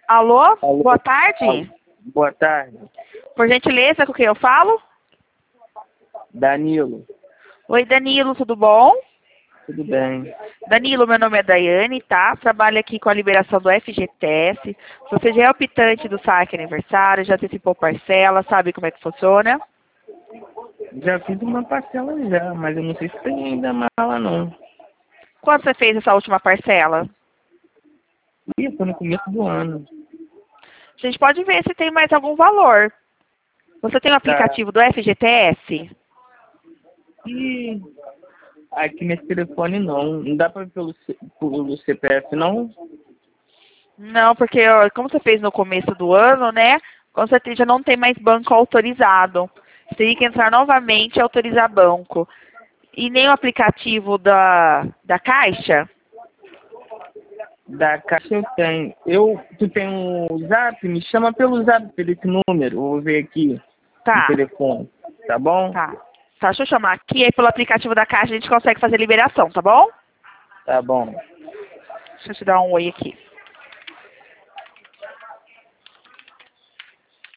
Alô? Alô? Boa tarde. Alô. Boa tarde. Por gentileza, com quem eu falo? Danilo. Oi, Danilo, tudo bom? Tudo bem. Danilo, meu nome é Daiane, tá? Trabalho aqui com a liberação do FGTS. Você já é optante do saque aniversário, já antecipou parcela, sabe como é que funciona? Já fiz uma parcela já, mas eu não sei se tem ainda mala não. Quando você fez essa última parcela? Ih, foi no começo do ano. A gente pode ver se tem mais algum valor. Você tem o Tá. aplicativo do FGTS? E aqui nesse telefone não dá pra ver pelo CPF não? Não, porque ó, como você fez no começo do ano, né? Com certeza não tem mais banco autorizado. Você teria que entrar novamente e autorizar banco. E nem o aplicativo da Caixa? Da caixa eu tenho. Tu tem um zap? Me chama pelo zap, pelo esse número. Eu vou ver aqui no Tá, telefone. Tá bom? tá. Tá, deixa eu chamar aqui, aí pelo aplicativo da Caixa a gente consegue fazer liberação, tá bom? Tá bom. Deixa eu te dar um oi aqui.